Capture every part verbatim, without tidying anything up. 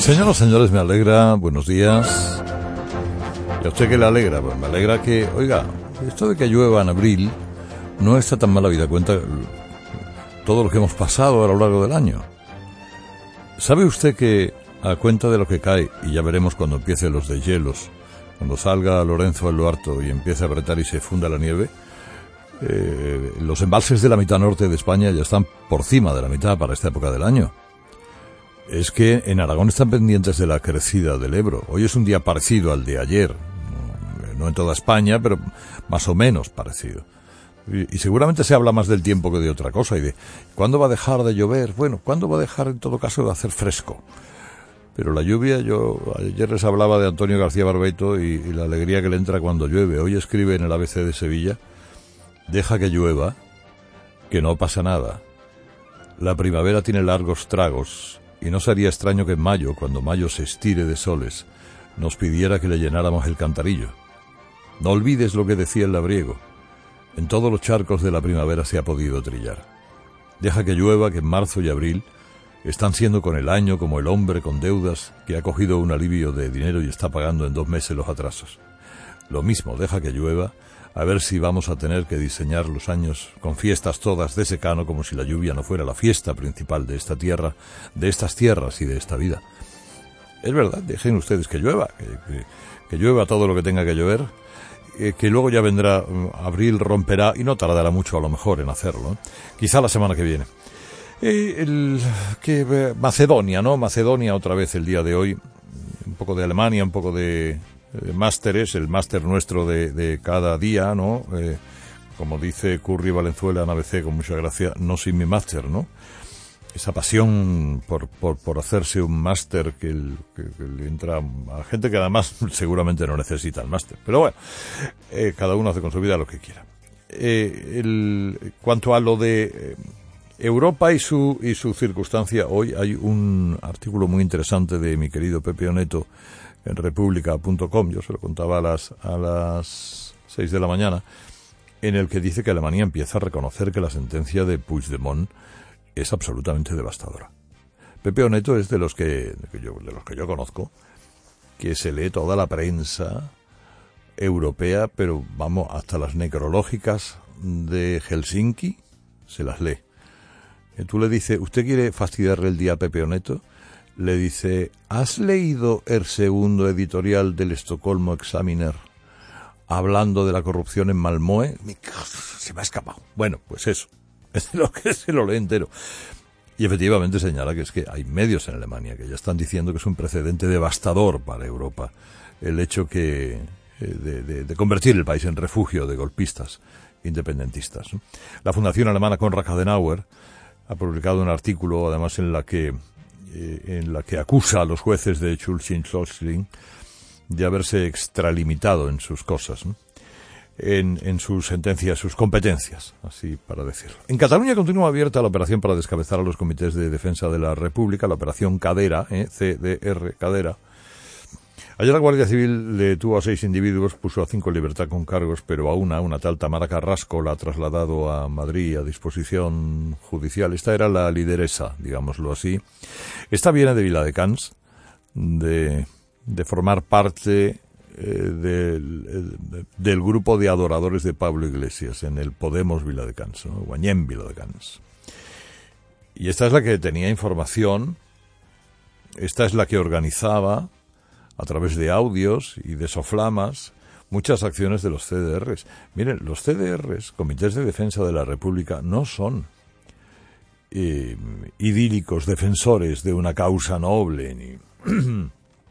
Señoras, señores, me alegra, buenos días. ¿Y a usted qué le alegra? Pues me alegra que, oiga, esto de que llueva en abril no está tan mala vida cuenta todo lo que hemos pasado a lo largo del año. ¿Sabe usted que a cuenta de lo que cae, y ya veremos cuando empiecen los deshielos, cuando salga Lorenzo el Luarto y empiece a apretar y se funda la nieve, eh, los embalses de la mitad norte de España ya están por cima de la mitad para esta época del año? Es que en Aragón están pendientes de la crecida del Ebro. Hoy es un día parecido al de ayer. No, no en toda España, pero más o menos parecido. Y, y seguramente se habla más del tiempo que de otra cosa. Y de ¿cuándo va a dejar de llover? Bueno, ¿cuándo va a dejar en todo caso de hacer fresco? Pero la lluvia, yo ayer les hablaba de Antonio García Barbeito y, y la alegría que le entra cuando llueve. Hoy escribe en el A B C de Sevilla: deja que llueva, que no pasa nada. La primavera tiene largos tragos. Y no sería extraño que en mayo, cuando mayo se estire de soles, nos pidiera que le llenáramos el cantarillo. No olvides lo que decía el labriego: en todos los charcos de la primavera se ha podido trillar. Deja que llueva, que en marzo y abril están siendo con el año como el hombre con deudas que ha cogido un alivio de dinero y está pagando en dos meses los atrasos. Lo mismo, deja que llueva, a ver si vamos a tener que diseñar los años con fiestas todas de secano, como si la lluvia no fuera la fiesta principal de esta tierra, de estas tierras y de esta vida. Es verdad, dejen ustedes que llueva, que, que, que llueva todo lo que tenga que llover, eh, que luego ya vendrá, abril romperá y no tardará mucho a lo mejor en hacerlo, ¿eh? Quizá la semana que viene. Eh, el, que, eh, Macedonia, ¿no? Macedonia otra vez el día de hoy, un poco de Alemania, un poco de... Eh, másteres, el máster nuestro de, de cada día, ¿no? Eh, como dice Curry Valenzuela en A B C con mucha gracia, no sin mi máster, ¿no? Esa pasión por, por, por hacerse un máster que, el, que, que le entra a gente que además seguramente no necesita el máster. Pero bueno, eh, cada uno hace con su vida lo que quiera. Eh, el, cuanto a lo de eh, Europa y su, y su circunstancia, hoy hay un artículo muy interesante de mi querido Pepe Oneto en república punto com, yo se lo contaba a las a las seis de la mañana, en el que dice que Alemania empieza a reconocer que la sentencia de Puigdemont es absolutamente devastadora. Pepe Oneto es de los que, de, que yo, de los que yo conozco, que se lee toda la prensa europea, pero vamos, hasta las necrológicas de Helsinki se las lee. Y tú le dices, ¿usted quiere fastidiarle el día a Pepe Oneto? Le dice, ¿has leído el segundo editorial del Estocolmo Examiner hablando de la corrupción en Malmö? Se me ha escapado. Bueno, pues eso, es lo que se lo lee entero. Y efectivamente señala que es que hay medios en Alemania que ya están diciendo que es un precedente devastador para Europa el hecho que de, de, de convertir el país en refugio de golpistas independentistas, ¿no? La Fundación Alemana Konrad Adenauer ha publicado un artículo, además, en la que en la que acusa a los jueces de Schleswig-Holstein de haberse extralimitado en sus cosas, ¿no? en, en sus sentencias, sus competencias, así para decirlo. En Cataluña continúa abierta la operación para descabezar a los comités de defensa de la República, la operación Cadera, ¿eh? C D R, Cadera. Ayer la Guardia Civil detuvo a seis individuos, puso a cinco en libertad con cargos, pero a una, una tal Tamara Carrasco, la ha trasladado a Madrid a disposición judicial. Esta era la lideresa, digámoslo así. Esta viene de Viladecans, de, de formar parte eh, del, del grupo de adoradores de Pablo Iglesias en el Podemos Viladecans, ¿no? Guanyem Viladecans. Y esta es la que tenía información, esta es la que organizaba a través de audios y de soflamas muchas acciones de los C D Rs. Miren, los C D Rs, Comités de Defensa de la República, no son eh, idílicos defensores de una causa noble, ni,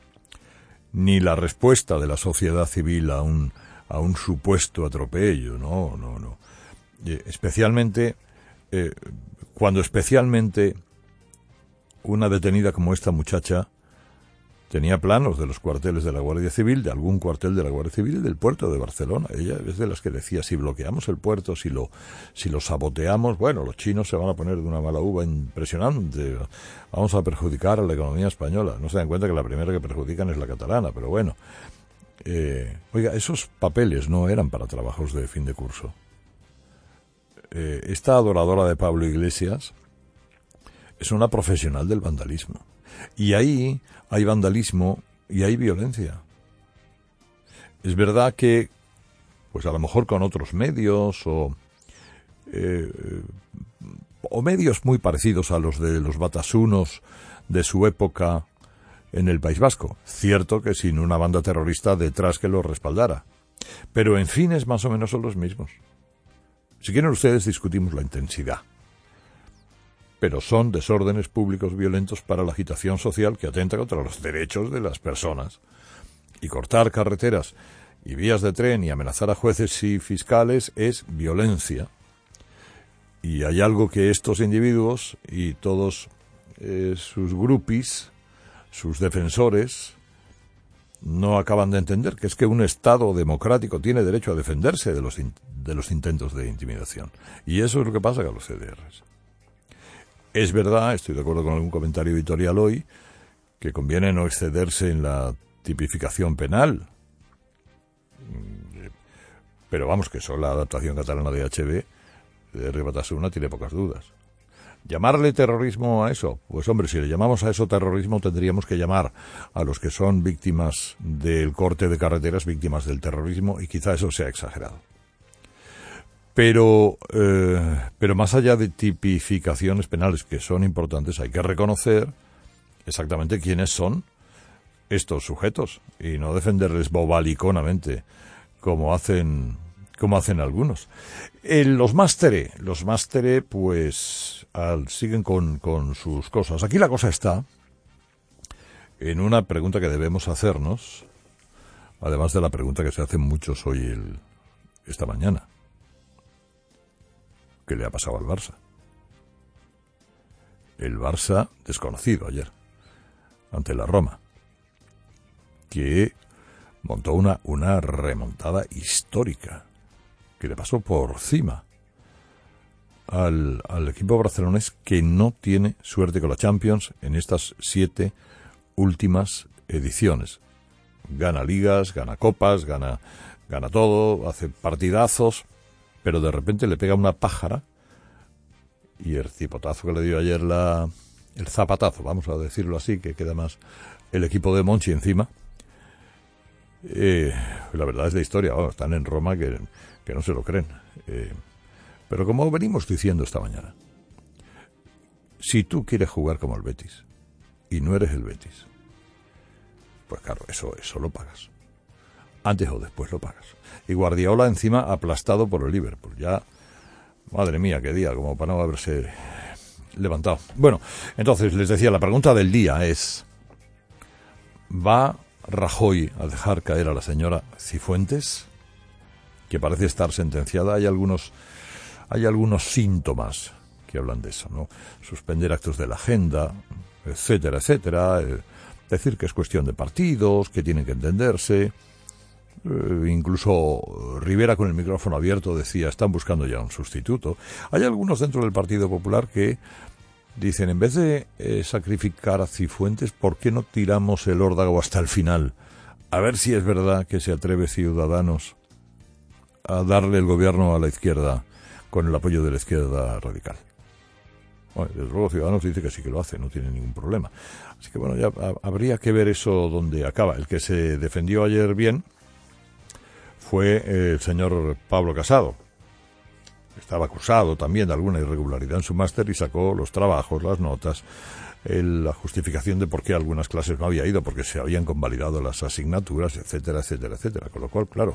ni la respuesta de la sociedad civil a un, a un supuesto atropello, no, no, no. Eh, especialmente, eh, cuando especialmente una detenida como esta muchacha tenía planos de los cuarteles de la Guardia Civil, de algún cuartel de la Guardia Civil del puerto de Barcelona. Ella es de las que decía, si bloqueamos el puerto, si lo si lo saboteamos, bueno, los chinos se van a poner de una mala uva impresionante, vamos a perjudicar a la economía española. No se dan cuenta que la primera que perjudican es la catalana, pero bueno. Eh, oiga, esos papeles no eran para trabajos de fin de curso. Eh, esta adoradora de Pablo Iglesias es una profesional del vandalismo. Y ahí hay vandalismo y hay violencia. Es verdad que, pues a lo mejor con otros medios o, eh, o medios muy parecidos a los de los batasunos de su época en el País Vasco. Cierto que sin una banda terrorista detrás que los respaldara. Pero en fines más o menos son los mismos. Si quieren ustedes discutimos la intensidad. Pero son desórdenes públicos violentos para la agitación social que atenta contra los derechos de las personas. Y cortar carreteras y vías de tren y amenazar a jueces y fiscales es violencia. Y hay algo que estos individuos y todos eh, sus grupis, sus defensores, no acaban de entender, que es que un Estado democrático tiene derecho a defenderse de los, in- de los intentos de intimidación. Y eso es lo que pasa con los C D Rs. Es verdad, estoy de acuerdo con algún comentario editorial hoy, que conviene no excederse en la tipificación penal. Pero vamos, que eso la adaptación catalana de H B de R. Batasuna tiene pocas dudas. ¿Llamarle terrorismo a eso? Pues hombre, si le llamamos a eso terrorismo, tendríamos que llamar a los que son víctimas del corte de carreteras víctimas del terrorismo, y quizá eso sea exagerado. Pero, eh, pero más allá de tipificaciones penales que son importantes, hay que reconocer exactamente quiénes son estos sujetos y no defenderles bobaliconamente como hacen como hacen algunos. Eh, los mástere, los mástere pues al, siguen con, con sus cosas. Aquí la cosa está en una pregunta que debemos hacernos, además de la pregunta que se hacen muchos hoy el, esta mañana. ¿Qué le ha pasado al Barça? El Barça desconocido ayer ante la Roma, que montó una, una remontada histórica, que le pasó por cima al, al equipo barcelonés, que no tiene suerte con la Champions en estas siete últimas ediciones. Gana ligas, gana copas, gana, gana todo, hace partidazos, pero de repente le pega una pájara y el cipotazo que le dio ayer la... el zapatazo, vamos a decirlo así, que queda más el equipo de Monchi encima. Eh, la verdad es de historia, oh, están en Roma que, que no se lo creen. Eh, pero como venimos diciendo esta mañana, si tú quieres jugar como el Betis y no eres el Betis, pues claro, eso, eso lo pagas. Antes o después lo pagas. Y Guardiola encima aplastado por el Liverpool. Ya, madre mía, qué día, como para no haberse levantado. Bueno, entonces les decía, la pregunta del día es: ¿va Rajoy a dejar caer a la señora Cifuentes, que parece estar sentenciada? Hay algunos, hay algunos síntomas que hablan de eso, ¿no? Suspender actos de la agenda, etcétera, etcétera. Eh, decir que es cuestión de partidos, que tienen que entenderse. Eh, incluso Rivera, con el micrófono abierto, decía, están buscando ya un sustituto. Hay algunos dentro del Partido Popular que dicen, en vez de eh, sacrificar a Cifuentes, ¿por qué no tiramos el órdago hasta el final? A ver si es verdad que se atreve Ciudadanos a darle el gobierno a la izquierda con el apoyo de la izquierda radical. Bueno, desde luego Ciudadanos dice que sí que lo hace, no tiene ningún problema. Así que bueno, ya a, habría que ver eso donde acaba. El que se defendió ayer bien fue eh, el señor Pablo Casado. Estaba acusado también de alguna irregularidad en su máster y sacó los trabajos, las notas, el, la justificación de por qué algunas clases no había ido, porque se habían convalidado las asignaturas, etcétera, etcétera, etcétera. Con lo cual, claro,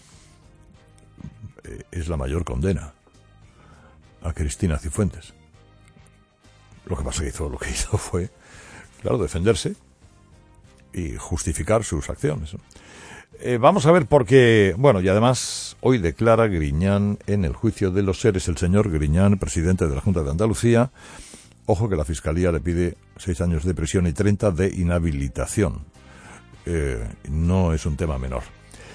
eh, es la mayor condena a Cristina Cifuentes. Lo que pasa que hizo, lo que hizo fue, claro, defenderse y justificar sus acciones, ¿no? Eh, vamos a ver por qué, bueno, y además hoy declara Griñán en el juicio de los seres, el señor Griñán, presidente de la Junta de Andalucía. Ojo que la Fiscalía le pide seis años de prisión y treinta de inhabilitación. Eh, no es un tema menor.